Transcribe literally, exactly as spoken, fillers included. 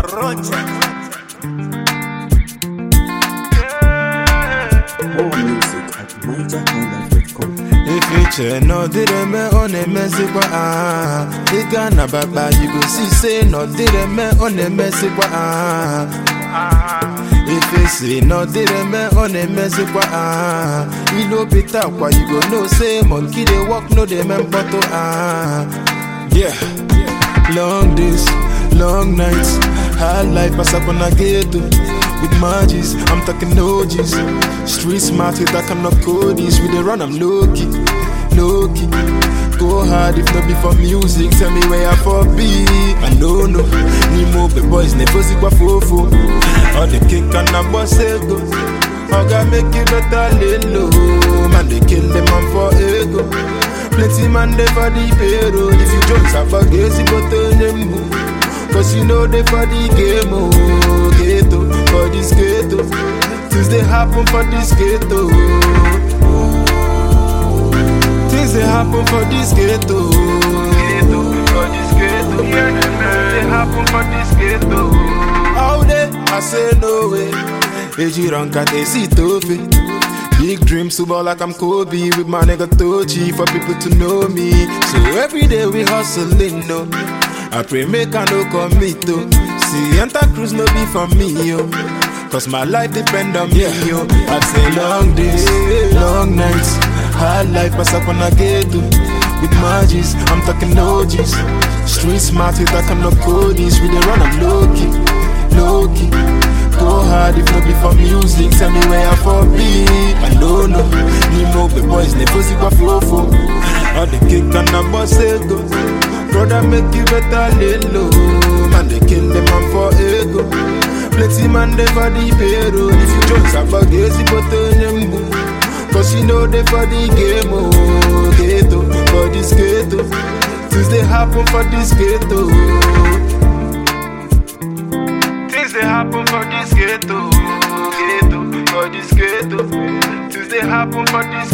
Barrocha. More music at niger highlife dot com. Ifiche no dire me one mezikwa ah. Iga na baba you go see say no dire me one mezikwa ah. If you say no dire me one mezikwa ah. Ilo bita kwa you go know say monkey dey walk no dey member ah. Yeah. Long days, long nights, high life pass up on a ghetto. With magis, I'm talking O Gs. Street smart with that kind of codies. We dey run, I'm low-key, low-key. Go hard if not be for music. Tell me where I for be. I know no. Ni move the boys, ne pussy kwa fofo. All the kick and a boss ego. I gotta make it better lay low. Man, they kill them man for ego. Plenty man they for the payroll. If you jokes I forget you go turn them. Cause you know they for the game, oh, ghetto, for this ghetto. Things they happen for this ghetto. Things they happen for this ghetto. Ghetto, for this ghetto. Yeah, they happen for this ghetto. Out there, I say no way. Eji ranka te si tofe. Big dreams, so ball like I'm Kobe. With my nigga Tochi, for people to know me. So every day we hustling, no. I pray make I no commit to. See enter cruise no be for me yo. Cause my life depend on me yo. I say long days, long nights, high life pass up on a ghetto. With magis, I'm talking O Gs. Street smart with that kind of codies. We dey run I'm low-key, low-key. Go hard if no be for music. Tell me where I for be. I know no. Ni move the boys, ne pussy kwa fofo. All the kick and the boss ego. Brother make you better lay low. Man they kill them man for ego. Plenty man they for the payroll. If you jokes I forget you but turn them boo. Cause you know they for the game, oh, ghetto, for this ghetto. Things they happen for this ghetto. Things they happen for this ghetto. Ghetto, for this ghetto. Things they happen for this